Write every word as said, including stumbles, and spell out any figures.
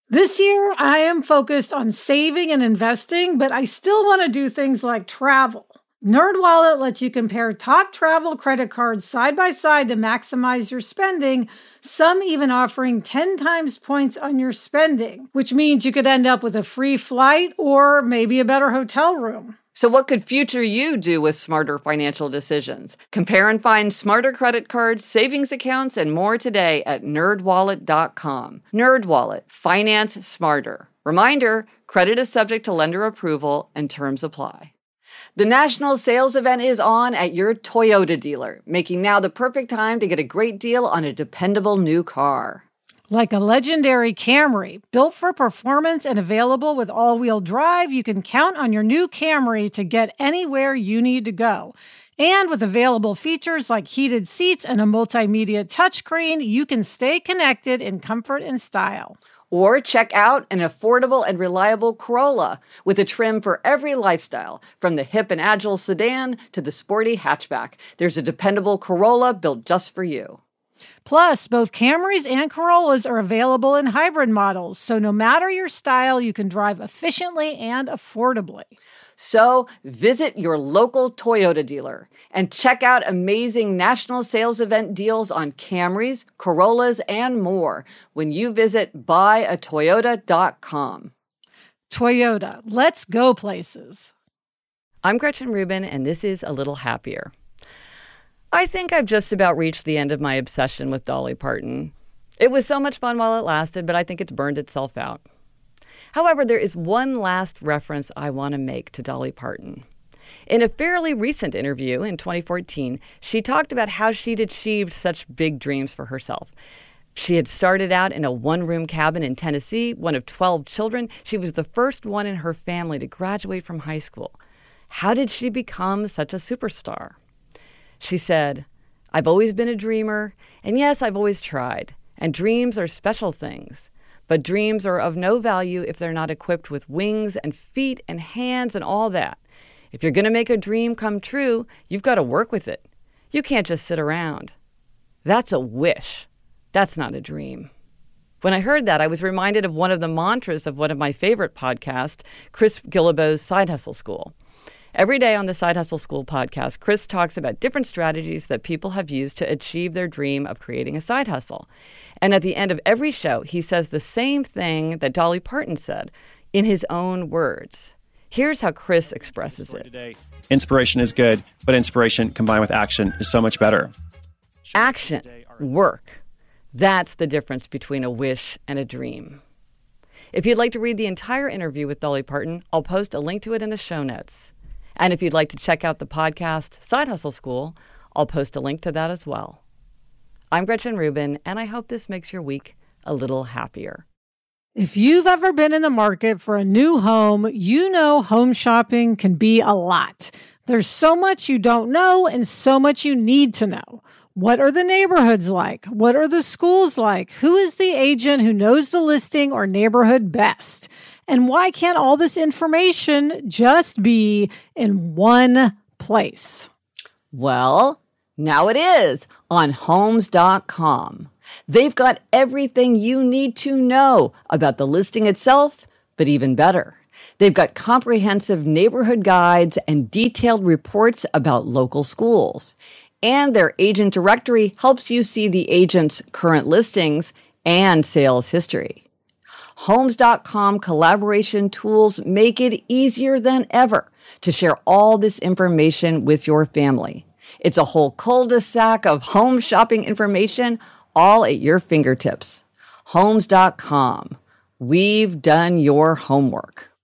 This year, I am focused on saving and investing, but I still want to do things like travel. NerdWallet lets you compare top travel credit cards side by side to maximize your spending, some even offering ten times points on your spending, which means you could end up with a free flight or maybe a better hotel room. So what could future you do with smarter financial decisions? Compare and find smarter credit cards, savings accounts, and more today at nerd wallet dot com. NerdWallet. Finance smarter. Reminder, credit is subject to lender approval and terms apply. The national sales event is on at your Toyota dealer, making now the perfect time to get a great deal on a dependable new car. Like a legendary Camry, built for performance and available with all-wheel drive, you can count on your new Camry to get anywhere you need to go. And with available features like heated seats and a multimedia touchscreen, you can stay connected in comfort and style. Or check out an affordable and reliable Corolla with a trim for every lifestyle, from the hip and agile sedan to the sporty hatchback. There's a dependable Corolla built just for you. Plus, both Camrys and Corollas are available in hybrid models, so no matter your style, you can drive efficiently and affordably. So visit your local Toyota dealer and check out amazing national sales event deals on Camrys, Corollas, and more when you visit buy a toyota dot com. Toyota, let's go places. I'm Gretchen Rubin, and this is A Little Happier. I think I've just about reached the end of my obsession with Dolly Parton. It was so much fun while it lasted, but I think it's burned itself out. However, there is one last reference I want to make to Dolly Parton. In a fairly recent interview in twenty fourteen, she talked about how she'd achieved such big dreams for herself. She had started out in a one-room cabin in Tennessee, one of twelve children. She was the first one in her family to graduate from high school. How did she become such a superstar? She said, "I've always been a dreamer, and yes, I've always tried. And dreams are special things. But dreams are of no value if they're not equipped with wings and feet and hands and all that. If you're going to make a dream come true, you've got to work with it. You can't just sit around. That's a wish. That's not a dream." When I heard that, I was reminded of one of the mantras of one of my favorite podcasts, Chris Guillebeau's Side Hustle School. Every day on the Side Hustle School podcast, Chris talks about different strategies that people have used to achieve their dream of creating a side hustle. And at the end of every show, he says the same thing that Dolly Parton said in his own words. Here's how Chris expresses it. Today, inspiration is good, but inspiration combined with action is so much better. Action, work. That's the difference between a wish and a dream. If you'd like to read the entire interview with Dolly Parton, I'll post a link to it in the show notes. And if you'd like to check out the podcast Side Hustle School, I'll post a link to that as well. I'm Gretchen Rubin, and I hope this makes your week a little happier. If you've ever been in the market for a new home, you know home shopping can be a lot. There's so much you don't know and so much you need to know. What are the neighborhoods like? What are the schools like? Who is the agent who knows the listing or neighborhood best? And why can't all this information just be in one place? Well, now it is on homes dot com. They've got everything you need to know about the listing itself, but even better. They've got comprehensive neighborhood guides and detailed reports about local schools. And their agent directory helps you see the agent's current listings and sales history. homes dot com collaboration tools make it easier than ever to share all this information with your family. It's a whole cul-de-sac of home shopping information all at your fingertips. homes dot com. We've done your homework.